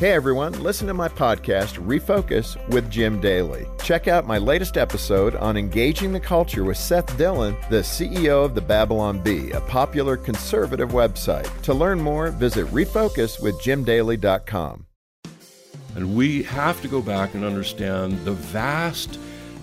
Hey everyone, listen to my podcast, Refocus with Jim Daly. Check out my latest episode on engaging the culture with Seth Dillon, the CEO of the Babylon Bee, a popular conservative website. To learn more, visit refocuswithjimdaly.com. And we have to go back and understand the vast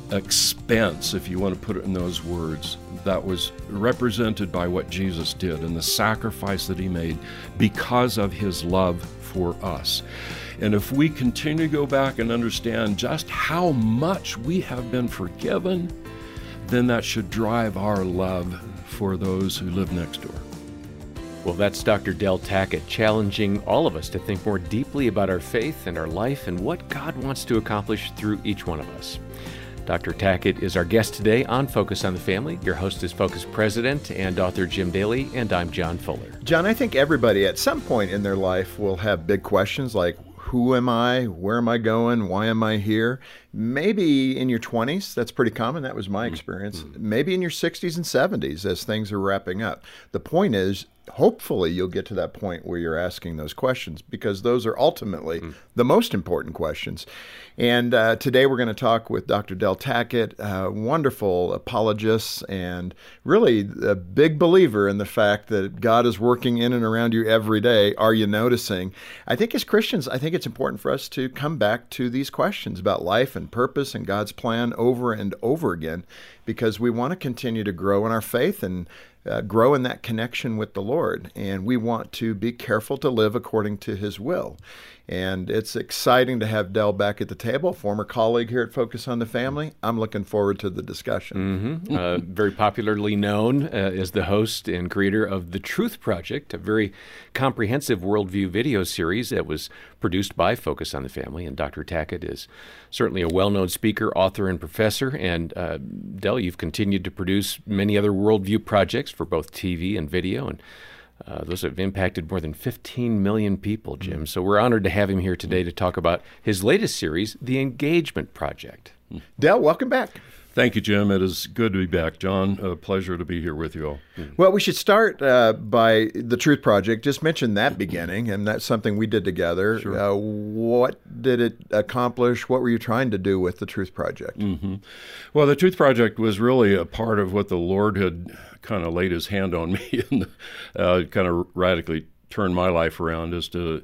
expense, if you want to put it in those words, that was represented by what Jesus did and the sacrifice that he made because of his love for us. And if we continue to go back and understand just how much we have been forgiven, then that should drive our love for those who live next door. Well, that's Dr. Del Tackett challenging all of us to think more deeply about our faith and our life and what God wants to accomplish through each one of us. Dr. Tackett is our guest today on Focus on the Family. Your host is Focus President and author Jim Daly, and I'm John Fuller. John, I think everybody at some point in their life will have big questions like, who am I? Where am I going? Why am I here? Maybe in your 20s, that's pretty common. That was my experience. Maybe in your 60s and 70s as things are wrapping up. The point is, hopefully you'll get to that point where you're asking those questions, because those are ultimately the most important questions. And today we're going to talk with Dr. Del Tackett, a wonderful apologist and really a big believer in the fact that God is working in and around you every day. Are you noticing? I think as Christians, I think it's important for us to come back to these questions about life and purpose and God's plan over and over again, because we want to continue to grow in our faith and grow in that connection with the Lord. And we want to be careful to live according to his will. And it's exciting to have Del back at the table, former colleague here at Focus on the Family. I'm looking forward to the discussion. Very popularly known as the host and creator of The Truth Project, a very comprehensive worldview video series that was produced by Focus on the Family. And Dr. Tackett is certainly a well-known speaker, author, and professor. And Del, you've continued to produce many other worldview projects for both TV and video, and those have impacted more than 15 million people, Jim. So we're honored to have him here today to talk about his latest series, The Engagement Project. Del, welcome back. Thank you, Jim. It is good to be back, John. A pleasure to be here with you all. Well, we should start by The Truth Project. Just mention that beginning, and that's something we did together. Sure. What did it accomplish? What were you trying to do with The Truth Project? Well, The Truth Project was really a part of what the Lord had kind of laid his hand on me and kind of radically turned my life around. As to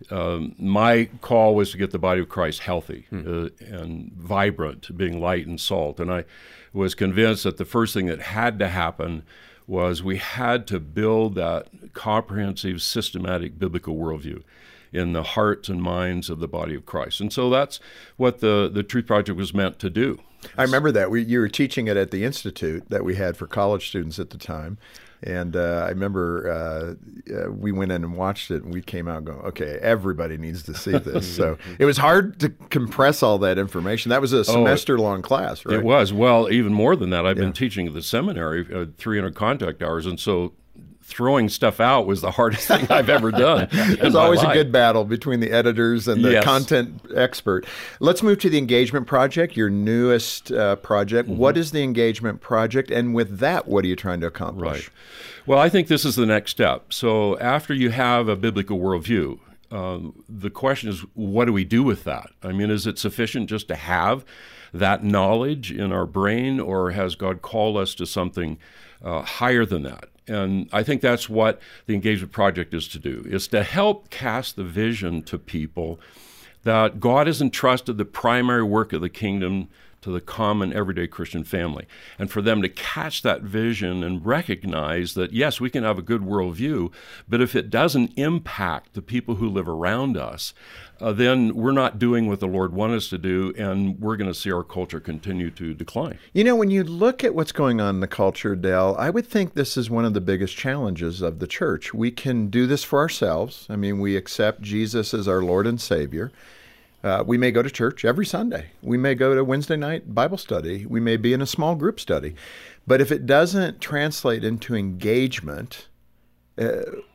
my call was to get the body of Christ healthy and vibrant, being light and salt. And I was convinced that the first thing that had to happen was we had to build that comprehensive, systematic biblical worldview in the hearts and minds of the body of Christ. And so that's what the Truth Project was meant to do. I remember that. You were teaching it at the Institute that we had for college students at the time. And I remember we went in and watched it, and we came out going, okay, everybody needs to see this. So it was hard to compress all that information. That was a semester-long class, right? It was. Well, even more than that. I've been teaching at the seminary 300 contact hours, and so throwing stuff out was the hardest thing I've ever done. There's always a good battle between the editors and the content expert. Let's move to the Engagement Project, your newest project. What is the Engagement Project? And with that, what are you trying to accomplish? Right. Well, I think this is the next step. So after you have a biblical worldview, the question is, what do we do with that? I mean, is it sufficient just to have that knowledge in our brain, or has God called us to something higher than that? And I think that's what the Engagement Project is to do, is to help cast the vision to people that God has entrusted the primary work of the kingdom to the common everyday Christian family, and for them to catch that vision and recognize that, yes, we can have a good worldview, but if it doesn't impact the people who live around us, then we're not doing what the Lord wanted us to do, and we're going to see our culture continue to decline. You know, when you look at what's going on in the culture, Del, I would think this is one of the biggest challenges of the church. We can do this for ourselves. I mean, we accept Jesus as our Lord and Savior. We may go to church every Sunday. We may go to Wednesday night Bible study. We may be in a small group study. But if it doesn't translate into engagement,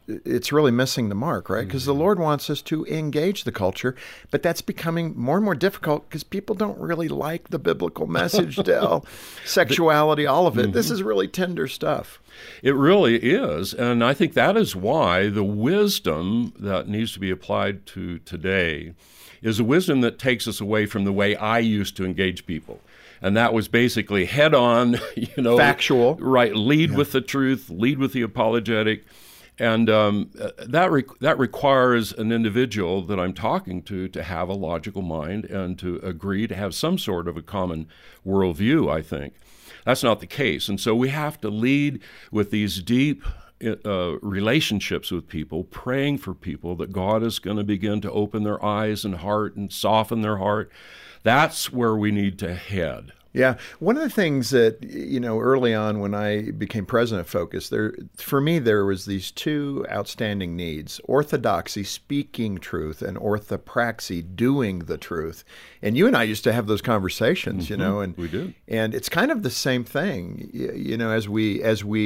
it's really missing the mark, right? Because the Lord wants us to engage the culture, but that's becoming more and more difficult because people don't really like the biblical message, Del. Sexuality, all of it. This is really tender stuff. It really is, and I think that is why the wisdom that needs to be applied to today is a wisdom that takes us away from the way I used to engage people. And that was basically head on, factual. Right, lead with the truth, lead with the apologetic. And that requires an individual that I'm talking to have a logical mind and to agree to have some sort of a common worldview, I think. That's not the case. And so we have to lead with these deep relationships with people, praying for people that God is going to begin to open their eyes and heart and soften their heart. That's where we need to head. Yeah. One of the things that, early on when I became president of Focus, for me, there was these two outstanding needs: orthodoxy, speaking truth, and orthopraxy, doing the truth. And you and I used to have those conversations, and we did. And it's kind of the same thing, as we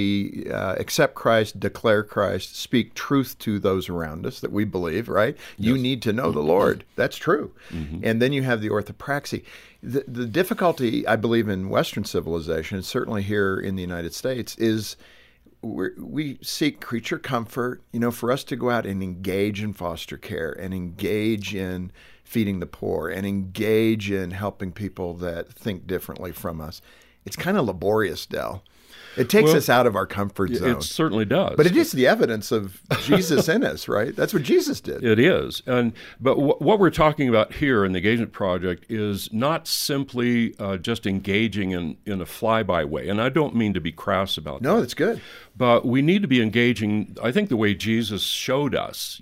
accept Christ, declare Christ, speak truth to those around us that we believe, right? Yes. You need to know the Lord. That's true. And then you have the orthopraxy. The difficulty, I believe, in Western civilization, and certainly here in the United States, is we seek creature comfort. For us to go out and engage in foster care and engage in feeding the poor and engage in helping people that think differently from us, it's kind of laborious, Del. It takes us out of our comfort zone. It certainly does. But it is the evidence of Jesus in us, right? That's what Jesus did. It is. But what we're talking about here in the Engagement Project is not simply just engaging in a flyby way. And I don't mean to be crass about that. No, that's good. But we need to be engaging, I think, the way Jesus showed us.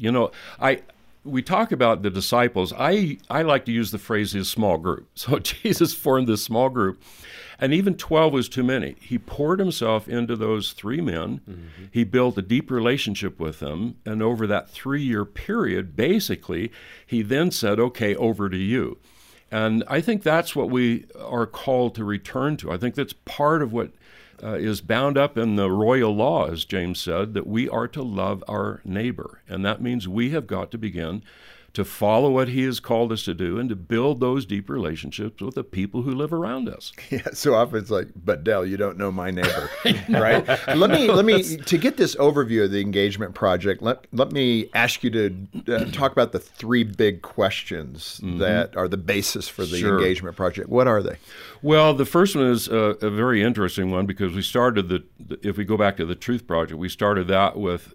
We talk about the disciples. I like to use the phrase his small group. So Jesus formed this small group. And even 12 was too many. He poured himself into those 3 men. He built a deep relationship with them. And over that 3-year period, basically, he then said, okay, over to you. And I think that's what we are called to return to. I think that's part of what is bound up in the royal law, as James said, that we are to love our neighbor. And that means we have got to begin to follow what he has called us to do and to build those deep relationships with the people who live around us. Yeah, so often it's like, but Del, you don't know my neighbor, right? Let me to get this overview of the Engagement Project, let me ask you to talk about the 3 big questions that are the basis for the Engagement Project. What are they? Well, the first one is a very interesting one because we started if we go back to the Truth Project, we started that with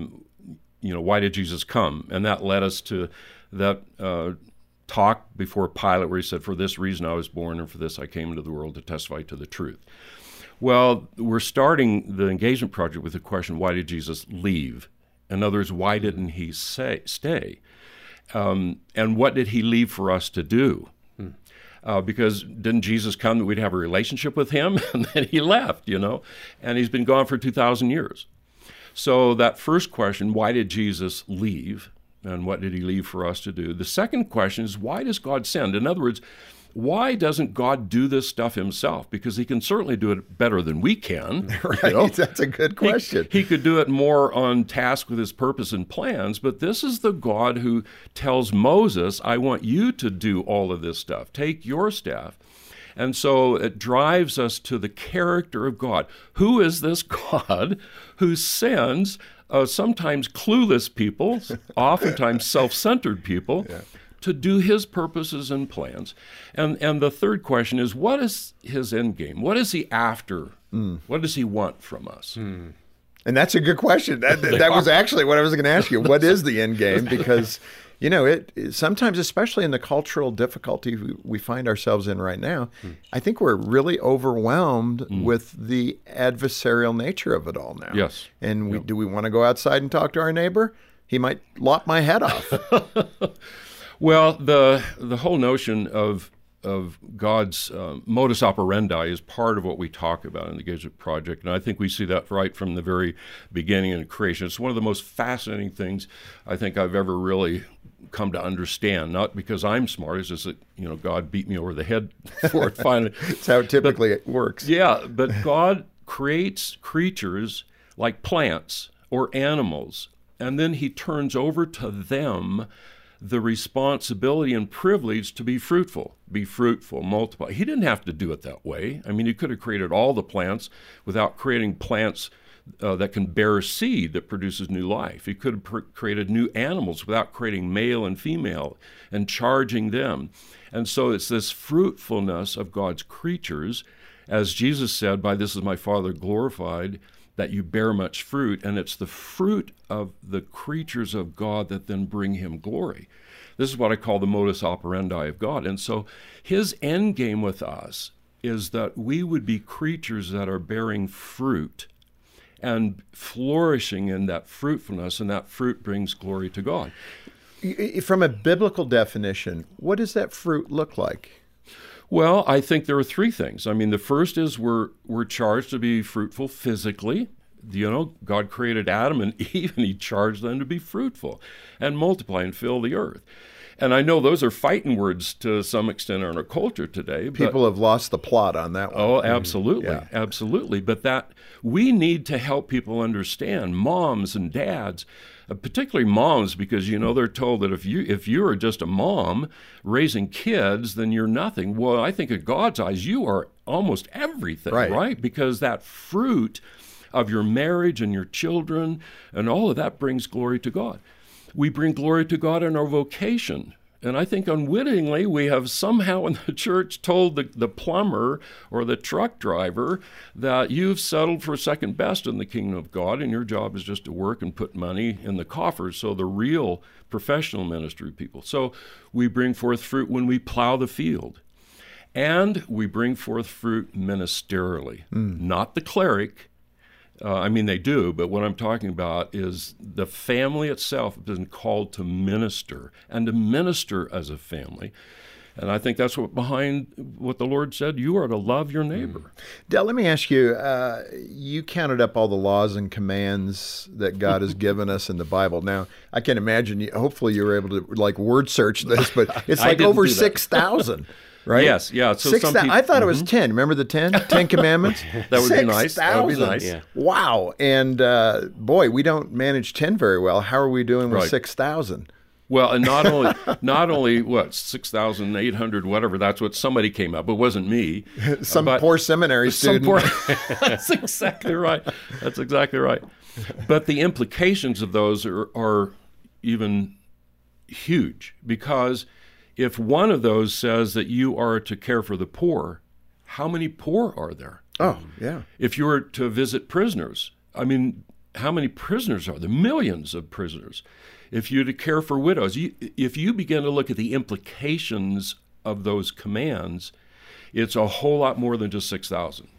why did Jesus come? And that led us to that talk before Pilate where he said, for this reason I was born and for this I came into the world to testify to the truth. Well, we're starting the Engagement Project with the question, why did Jesus leave? In other words, why didn't he stay? And what did he leave for us to do? Because didn't Jesus come that we'd have a relationship with him? And then he left, and he's been gone for 2,000 years. So that first question, why did Jesus leave? And what did he leave for us to do? The second question is, why does God send? In other words, why doesn't God do this stuff himself? Because he can certainly do it better than we can. Right, that's a good question. He could do it more on task with his purpose and plans, but this is the God who tells Moses, I want you to do all of this stuff. Take your staff. And so it drives us to the character of God. Who is this God who sends sometimes clueless people, oftentimes self-centered people, to do his purposes and plans? And the third question is, what is his end game? What is he after? What does he want from us? And that's a good question. That was actually what I was going to ask you. What is the end game? Because it sometimes, especially in the cultural difficulty we find ourselves in right now, I think we're really overwhelmed with the adversarial nature of it all now. Yes. And do we want to go outside and talk to our neighbor? He might lop my head off. Well, the whole notion of God's modus operandi is part of what we talk about in the Engagement Project, and I think we see that right from the very beginning in creation. It's one of the most fascinating things I think I've ever really come to understand, not because I'm smart, it's just that God beat me over the head for it finally. That's how typically it works. Yeah, but God creates creatures like plants or animals And then he turns over to them the responsibility and privilege to be fruitful, multiply. He didn't have to do it that way. I mean, he could have created all the plants without creating plants that can bear seed that produces new life. He could have created new animals without creating male and female and charging them. And so it's this fruitfulness of God's creatures, as Jesus said, by this is my Father glorified, that you bear much fruit, and it's the fruit of the creatures of God that then bring him glory. This is what I call the modus operandi of God. And so his end game with us is that we would be creatures that are bearing fruit and flourishing in that fruitfulness, and that fruit brings glory to God. From a biblical definition, what does that fruit look like? Well, I think there are three things. I mean, the first is we're charged to be fruitful physically. You know, God created Adam and Eve, and he charged them to be fruitful and multiply and fill the earth. And I know those are fighting words to some extent in our culture today. People have lost the plot on that one. Oh, absolutely. Yeah. Absolutely. But that we need to help people understand, moms and dads, particularly moms, because, you know, they're told that if you are just a mom raising kids, then you're nothing. Well, I think in God's eyes, you are almost everything, right? Because that fruit of your marriage and your children and all of that brings glory to God. We bring glory to God in our vocation. And I think unwittingly we have somehow in the church told the plumber or the truck driver that you've settled for second best in the kingdom of God, and your job is just to work and put money in the coffers. So the real professional ministry people. So we bring forth fruit when we plow the field. And we bring forth fruit ministerially, not the cleric. I mean, they do, but what I'm talking about is the family itself has been called to minister and to minister as a family. And I think that's what behind what the Lord said, you are to love your neighbor. Del, let me ask you, you counted up all the laws and commands that God has given us in the Bible. Now, I can imagine, hopefully you were able to like word search this, but it's like over 6,000. Right? Yes, yeah. So I thought it was 10. Remember the 10? 10 Commandments? That would be nice. That would be nice. Yeah. Wow. And boy, we don't manage 10 very well. How are we doing with 6,000? Well, and not only what 6,800 whatever. That's what somebody came up. It wasn't me. Some poor seminary student. That's exactly right. That's exactly right. But the implications of those are even huge, because if one of those says that you are to care for the poor, how many poor are there? Oh, yeah. If you were to visit prisoners, I mean, how many prisoners are there? Millions of prisoners. If you're to care for widows, if you begin to look at the implications of those commands, it's a whole lot more than just 6,000.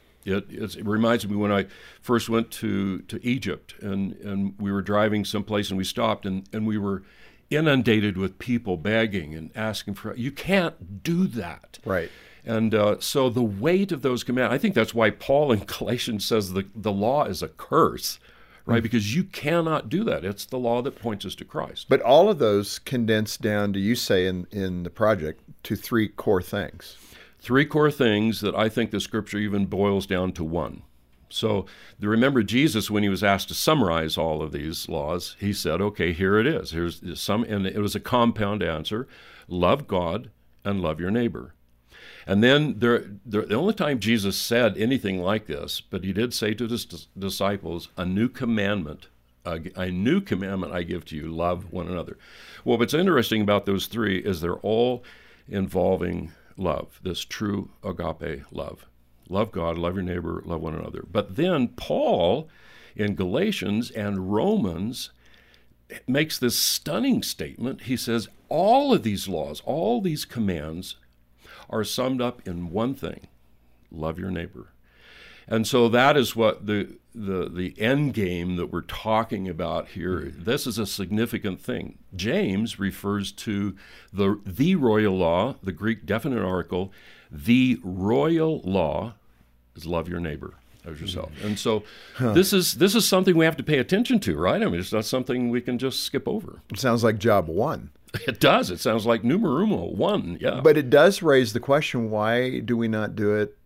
It reminds me when I first went to Egypt, and we were driving someplace, and we stopped, and we were inundated with people begging and asking for. You can't do that. Right. And so the weight of those commands, I think that's why Paul in Galatians says the law is a curse, right? Because you cannot do that. It's the law that points us to Christ. But all of those condensed down to, you say in the project, to three core things. Three core things that I think the Scripture even boils down to one. So remember Jesus, when he was asked to summarize all of these laws, he said, okay, here it is. Here's some, and it was a compound answer: love God and love your neighbor. And then the only time Jesus said anything like this, but he did say to his disciples, a new commandment I give to you, love one another. Well, what's interesting about those three is they're all involving love, this true agape love. Love God, love your neighbor, love one another. But then Paul, in Galatians and Romans, makes this stunning statement. He says, all of these laws, all these commands are summed up in one thing: love your neighbor. And so that is what the end game that we're talking about here. This is a significant thing. James refers to the royal law, the Greek definite article. The royal law is love your neighbor as yourself. And so this is something we have to pay attention to, right? I mean, it's not something we can just skip over. It sounds like job one. It does. It sounds like numero uno, one, yeah. But it does raise the question, why do we not do it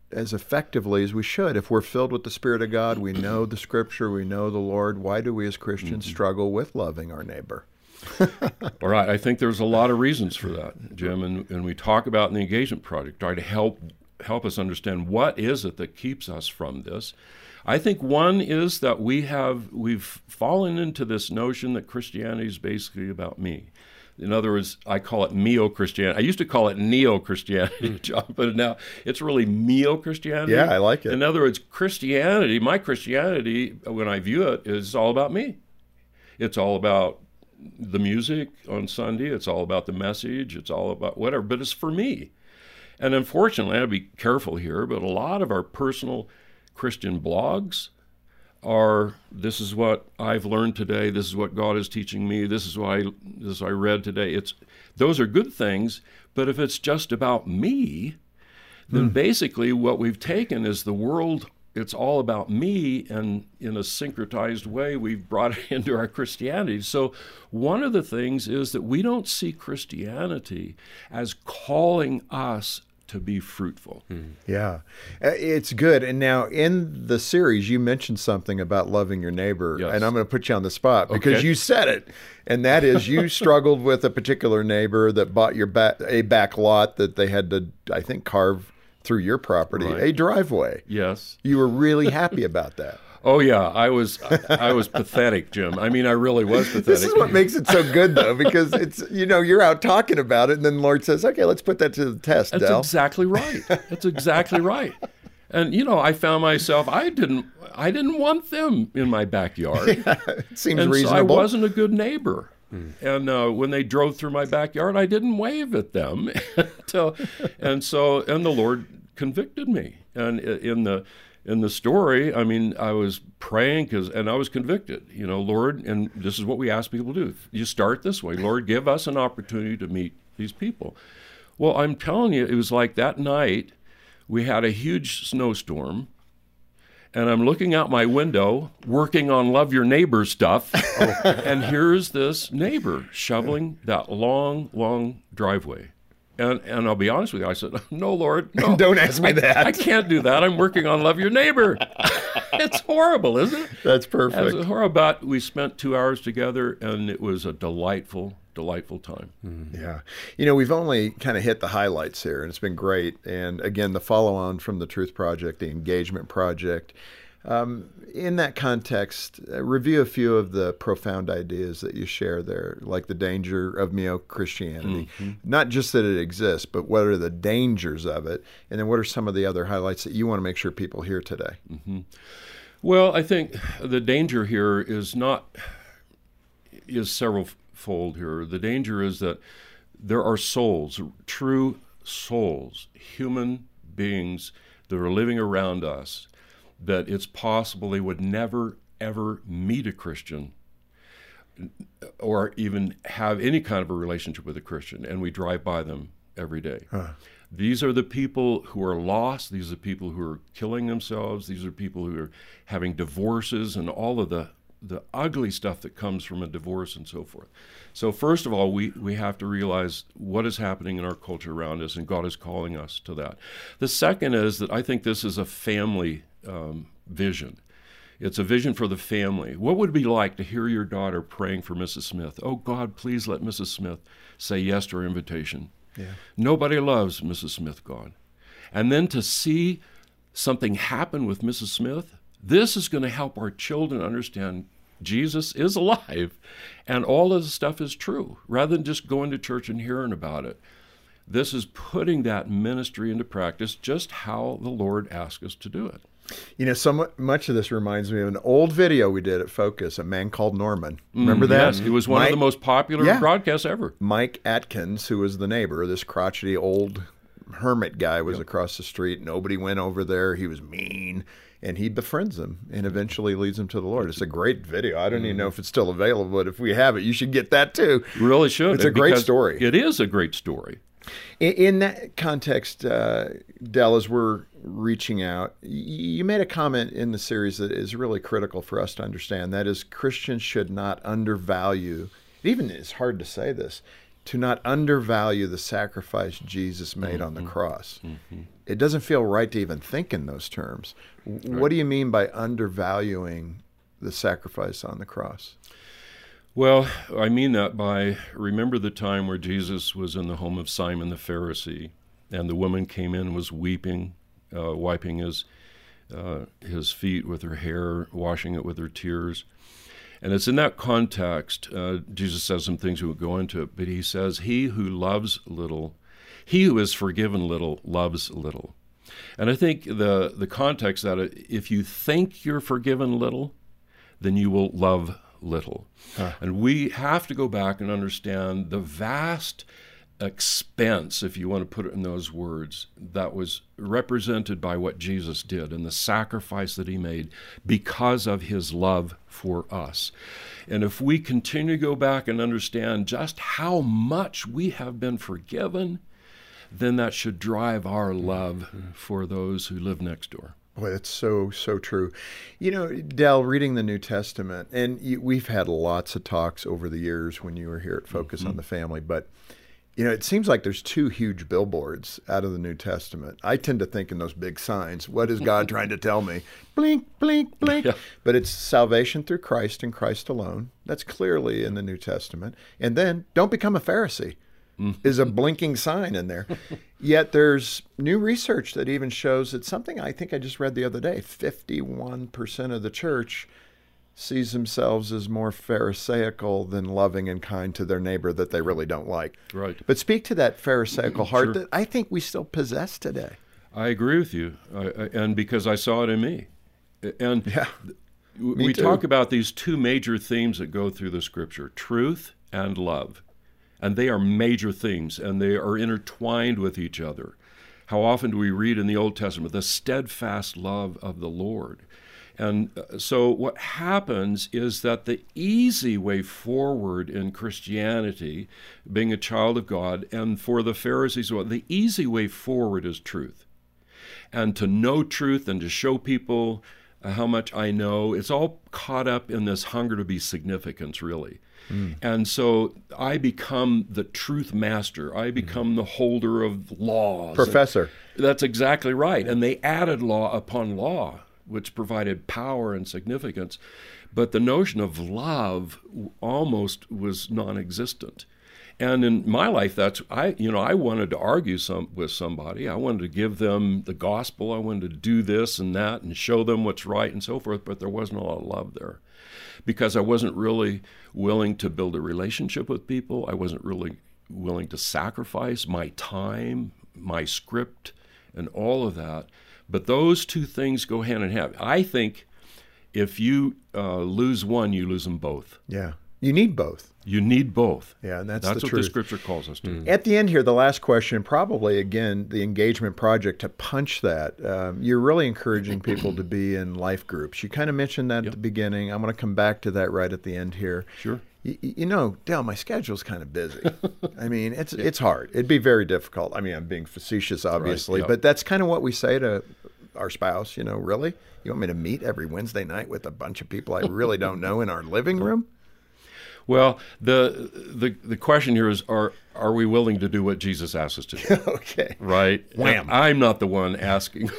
as effectively as we should. If we're filled with the Spirit of God, we know the Scripture, we know the Lord, why do we as Christians struggle with loving our neighbor? All right. I think there's a lot of reasons for that, Jim, and we talk about in the Engagement Project, try to help us understand what is it that keeps us from this. I think one is that we've fallen into this notion that Christianity is basically about me. In other words, I call it neo-Christianity. I used to call it neo-Christianity, John, but now it's really neo-Christianity. Yeah, I like it. In other words, Christianity, my Christianity, when I view it, is all about me. It's all about the music on Sunday. It's all about the message. It's all about whatever, but it's for me. And unfortunately, I have to be careful here, but a lot of our personal Christian blogs are, this is what I've learned today, this is what God is teaching me, this is what I read today. Those are good things, but if it's just about me, then basically what we've taken is the world, it's all about me, and in a syncretized way, we've brought it into our Christianity. So one of the things is that we don't see Christianity as calling us to be fruitful. Yeah, it's good. And now in the series, you mentioned something about loving your neighbor, Yes. and I'm going to put you on the spot because Okay. you said it. And that is, you struggled with a particular neighbor that bought your a back lot that they had to, I think, carve through your property, Right. a driveway. Yes. You were really happy about that. Oh yeah, I was pathetic, Jim. I mean, I really was pathetic. This is what makes it so good, though, because it's, you're out talking about it, and then the Lord says, okay, let's put that to the test, That's Del. exactly right. That's exactly right. And I found myself, I didn't want them in my backyard. It seems And reasonable. so I wasn't a good neighbor. And when they drove through my backyard, I didn't wave at them. And the Lord convicted me. And in the story, I mean, I was praying and I was convicted, Lord, and this is what we ask people to do. You start this way, Lord, give us an opportunity to meet these people. Well, I'm telling you, it was like that night, we had a huge snowstorm, and I'm looking out my window, working on love your neighbor stuff, and here's this neighbor shoveling that long, long driveway. And I'll be honest with you, I said, no, Lord, no. Don't ask me that. I can't do that. I'm working on love your neighbor. It's horrible, isn't it? That's perfect. It's horrible. But we spent 2 hours together, and it was a delightful time. Yeah. We've only kind of hit the highlights here, and it's been great. And again, the follow-on from the Truth Project, the Engagement Project. In that context, review a few of the profound ideas that you share there, like the danger of neo-Christianity. Not just that it exists, but what are the dangers of it? And then what are some of the other highlights that you want to make sure people hear today? Well, I think the danger here is several-fold here. The danger is that there are souls, true souls, human beings that are living around us, that it's possible they would never, ever meet a Christian or even have any kind of a relationship with a Christian, and we drive by them every day. These are the people who are lost. These are the people who are killing themselves. These are people who are having divorces and all of the ugly stuff that comes from a divorce and so forth. So first of all, we have to realize what is happening in our culture around us, and God is calling us to that. The second is that I think this is a family vision. It's a vision for the family. What would it be like to hear your daughter praying for Mrs. Smith? Oh, God, please let Mrs. Smith say yes to our invitation. Yeah. Nobody loves Mrs. Smith, God. And then to see something happen with Mrs. Smith, this is going to help our children understand Jesus is alive and all of this stuff is true, rather than just going to church and hearing about it. This is putting that ministry into practice, just how the Lord asked us to do it. So much of this reminds me of an old video we did at Focus, A Man Called Norman. Remember that? Yes, it was one of the most popular broadcasts ever. Mike Atkins, who was the neighbor, this crotchety old hermit guy, was across the street. Nobody went over there. He was mean. And he befriends him and eventually leads him to the Lord. It's a great video. I don't even know if it's still available, but if we have it, you should get that too. Really should. It's a great story. It is a great story. In that context, Del, as we're reaching out, you made a comment in the series that is really critical for us to understand. That is, Christians should not undervalue, it even is hard to say this, to not undervalue the sacrifice Jesus made on the cross. It doesn't feel right to even think in those terms. What do you mean by undervaluing the sacrifice on the cross? Well, I mean that by, remember the time where Jesus was in the home of Simon the Pharisee, and the woman came in and was weeping, wiping his feet with her hair, washing it with her tears. And it's in that context, Jesus says some things we would go into it, but he says, he who loves little, he who is forgiven little, loves little. And I think the context that if you think you're forgiven little, then you will love little. And we have to go back and understand the vast expense, if you want to put it in those words, that was represented by what Jesus did and the sacrifice that he made because of his love for us. And if we continue to go back and understand just how much we have been forgiven, then that should drive our love for those who live next door. Boy, that's so true. You know, Del, reading the New Testament, and we've had lots of talks over the years when you were here at Focus on the Family, but you know, it seems like there's two huge billboards out of the New Testament. I tend to think in those big signs, what is God trying to tell me? Blink, blink, blink. Yeah. But it's salvation through Christ and Christ alone. That's clearly in the New Testament. And then don't become a Pharisee is a blinking sign in there. Yet there's new research that even shows that something I think I just read the other day, 51% of the church sees themselves as more pharisaical than loving and kind to their neighbor that they really don't like. Right. But speak to that pharisaical heart that I think we still possess today. I agree with you, and because I saw it in me. And we talk about these two major themes that go through the Scripture, truth and love. And they are major themes, and they are intertwined with each other. How often do we read in the Old Testament, the steadfast love of the Lord? And so what happens is that the easy way forward in Christianity, being a child of God, and for the Pharisees, the easy way forward is truth. And to know truth and to show people how much I know, it's all caught up in this hunger to be significance, really. And so I become the truth master. I become the holder of laws. Professor. That's exactly right. And they added law upon law, which provided power and significance. But the notion of love almost was non-existent. And in my life, I wanted to argue with somebody. I wanted to give them the gospel. I wanted to do this and that and show them what's right and so forth, but there wasn't a lot of love there because I wasn't really willing to build a relationship with people. I wasn't really willing to sacrifice my time, my script, and all of that. But those two things go hand in hand. I think if you lose one, you lose them both. Yeah. You need both. You need both. Yeah, and that's what the truth. The Scripture calls us to. At the end here, the last question, probably, again, the engagement project to punch that. You're really encouraging people to be in life groups. You kind of mentioned that at the beginning. I'm going to come back to that right at the end here. Sure. You know, Del, my schedule's kind of busy. I mean, it's hard. It'd be very difficult. I mean, I'm being facetious, obviously, but that's kind of what we say to our spouse, you know, really? You want me to meet every Wednesday night with a bunch of people I really don't know in our living room? Well, the question here is, are we willing to do what Jesus asks us to do? Okay. Right? Wham. I'm not the one asking,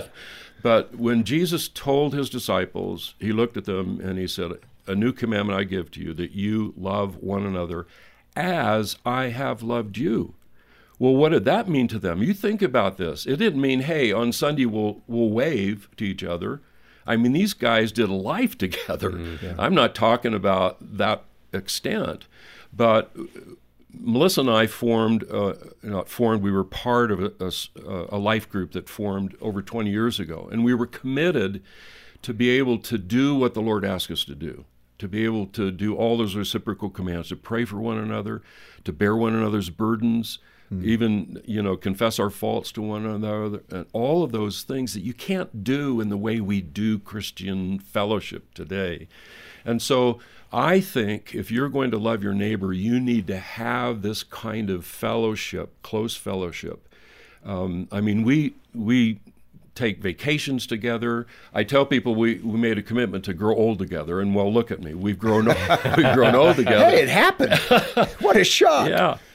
but when Jesus told his disciples, he looked at them and he said, "A new commandment I give to you, that you love one another as I have loved you." Well, what did that mean to them? You think about this. It didn't mean, hey, on Sunday we'll wave to each other. I mean, these guys did life together. I'm not talking about that extent, but Melissa and I we were part of a life group that formed over 20 years ago, and we were committed to be able to do what the Lord asked us to do, to be able to do all those reciprocal commands, to pray for one another, to bear one another's burdens, even, confess our faults to one another, and all of those things that you can't do in the way we do Christian fellowship today. And so I think if you're going to love your neighbor, you need to have this kind of fellowship, close fellowship. I mean, we take vacations together. I tell people we made a commitment to grow old together, and well, look at me, we've grown old together. Hey, it happened! What a shock! Yeah,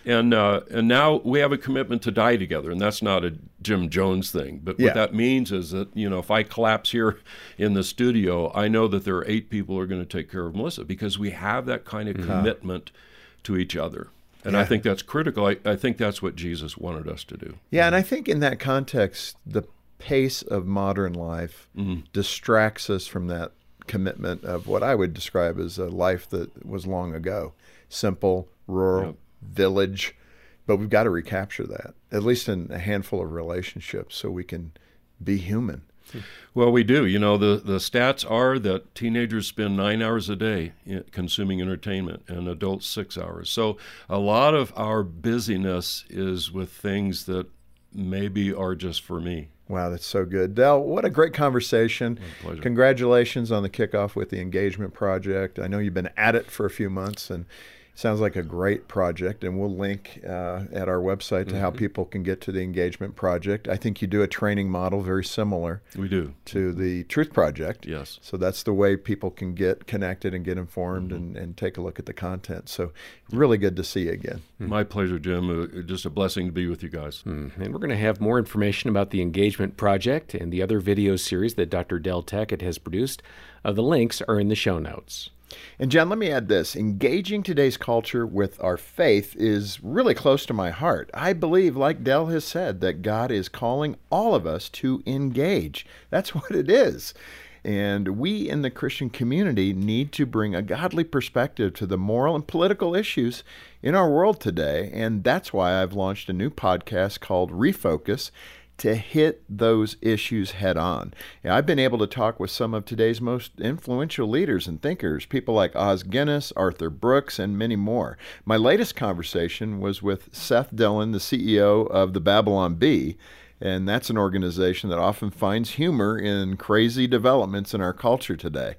And now we have a commitment to die together, and that's not a Jim Jones thing. But Yeah. what that means is that, if I collapse here in the studio, I know that there are 8 people who are going to take care of Melissa, because we have that kind of commitment to each other. And I think that's critical. I think that's what Jesus wanted us to do. Yeah, and I think in that context, the pace of modern life distracts us from that commitment of what I would describe as a life that was long ago. Simple, rural, village. But we've got to recapture that, at least in a handful of relationships, so we can be human. Well, we do. The stats are that teenagers spend 9 hours a day consuming entertainment, and adults 6 hours. So a lot of our busyness is with things that maybe are just for me. Wow, that's so good. Del, what a great conversation. My pleasure. Congratulations on the kickoff with the Engagement Project. I know you've been at it for a few months, and sounds like a great project, and we'll link at our website to how people can get to the Engagement Project. I think you do a training model very similar We do. to the Truth Project. Yes. So that's the way people can get connected and get informed and take a look at the content. So really good to see you again. My pleasure, Jim. Just a blessing to be with you guys. And we're going to have more information about the Engagement Project and the other video series that Dr. Del Tackett has produced. The links are in the show notes. And John, let me add this. Engaging today's culture with our faith is really close to my heart. I believe, like Del has said, that God is calling all of us to engage. That's what it is. And we in the Christian community need to bring a godly perspective to the moral and political issues in our world today. And that's why I've launched a new podcast called Refocus, to hit those issues head on. I've been able to talk with some of today's most influential leaders and thinkers, people like Os Guinness, Arthur Brooks, and many more. My latest conversation was with Seth Dillon, the CEO of the Babylon Bee, and that's an organization that often finds humor in crazy developments in our culture today.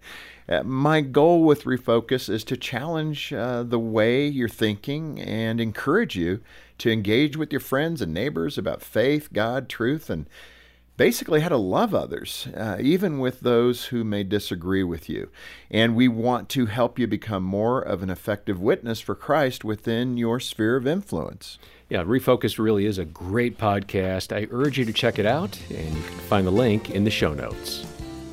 My goal with Refocus is to challenge the way you're thinking and encourage you to engage with your friends and neighbors about faith, God, truth, and basically how to love others, even with those who may disagree with you. And we want to help you become more of an effective witness for Christ within your sphere of influence. Yeah, Refocus really is a great podcast. I urge you to check it out, and you can find the link in the show notes.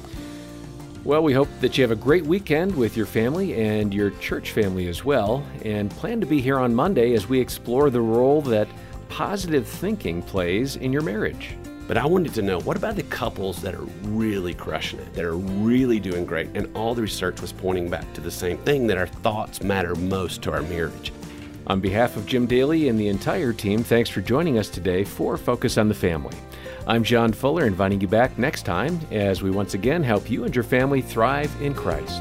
Well, we hope that you have a great weekend with your family and your church family as well, and plan to be here on Monday as we explore the role that positive thinking plays in your marriage. But I wanted to know, what about the couples that are really crushing it, that are really doing great, and all the research was pointing back to the same thing, that our thoughts matter most to our marriage? On behalf of Jim Daly and the entire team, thanks for joining us today for Focus on the Family. I'm John Fuller, inviting you back next time as we once again help you and your family thrive in Christ.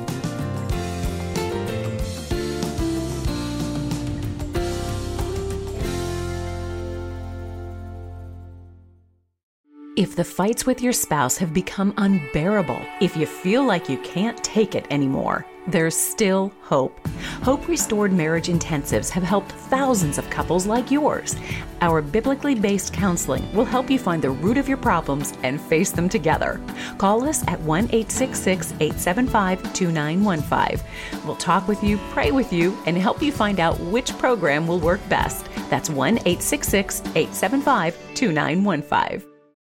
If the fights with your spouse have become unbearable, if you feel like you can't take it anymore, there's still hope. Hope Restored Marriage Intensives have helped thousands of couples like yours. Our biblically based counseling will help you find the root of your problems and face them together. Call us at 1-866-875-2915. We'll talk with you, pray with you, and help you find out which program will work best. That's 1-866-875-2915.